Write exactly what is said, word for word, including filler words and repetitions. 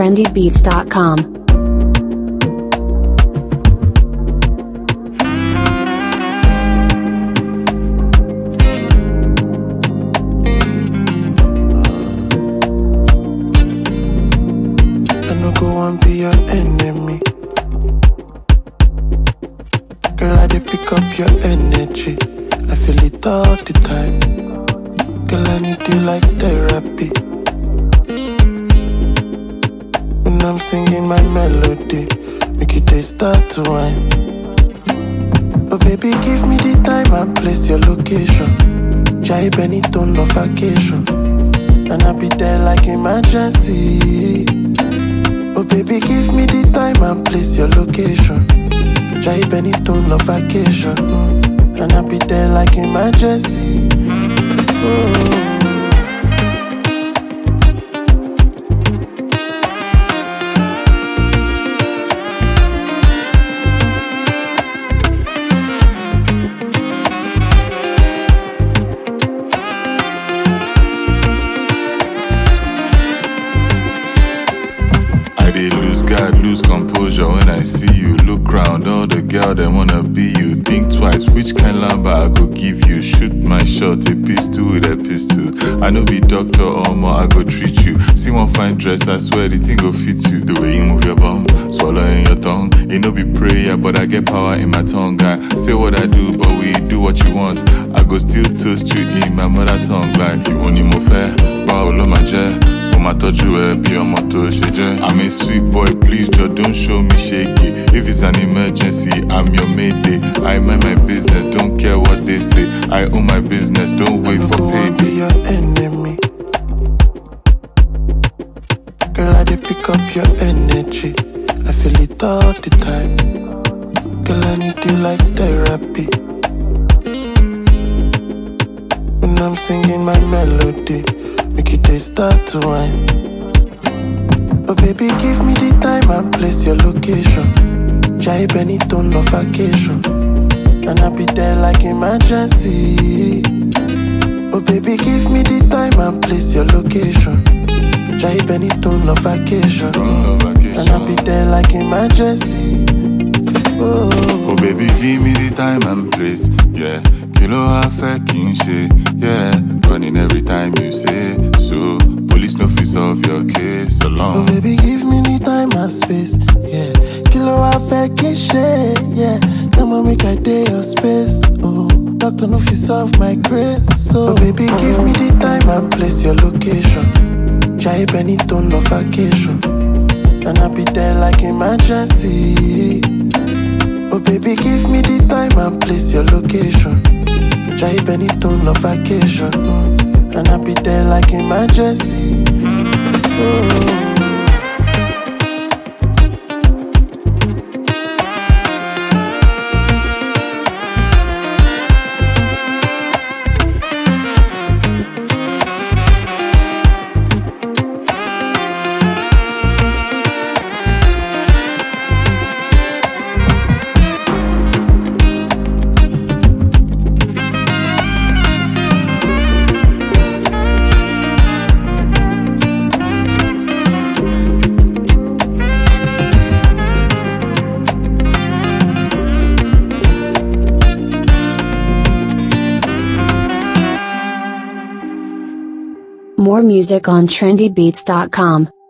trendy beats dot com. Be your enemy. Girl, I did pick up your energy. I feel it all the time. Girl, I need you like therapy. When I'm singing my melody, make it they start to whine. But baby, give me the time and place your location. Jai Benito no vacation. And I'll be there like emergency. Oh baby, give me the time and place your location. Jai Benito no vacation, mm. And I'll be there like emergency. Oh. God, lose composure when I see you. Look round, all the girl that wanna be you. Think twice, which kind lamba I go give you. Shoot my shot, a pistol with a pistol. I know be doctor or more, I go treat you. See one fine dress, I swear the thing go fit you. The way you move your bum, swallow in your tongue. It no be prayer, but I get power in my tongue. I say what I do, but we do what you want. I go still toast you in my mother tongue. Like you only move fair, Paolo Maje. I thought you were be on my touch. I'm a sweet boy, please just don't show me shaky. If it's an emergency, I'm your mayday. I mind my business, don't care what they say. I own my business, don't wait for payday. Be your enemy. Girl, I did pick up your energy. I feel it all the time. Girl, I need you like therapy. When I'm singing my melody, make it they start to whine. Oh baby, give me the time and place your location. Jai Benito no vacation. And I'll be there like emergency. Oh baby, give me the time and place your location. Jai Benito no vacation. No vacation. And I'll be there like emergency. Oh, oh baby, give me the time and place. Yeah, kilo afe kinche. Yeah, running every time you say so. Police no fit solve your case alone. Oh baby, give me the time and space. Yeah, kilo afe kinche. Yeah, come on, make I day your space. Oh, doctor no fit solve my case. So, oh baby, give me the time and place your location. Jai Benito no vacation. And I'll be there like emergency. Oh baby, give me the time and place your location. Jai Benito no vacation, mm. And I'll be there like emergency. Oh. More music on trendy beats dot com.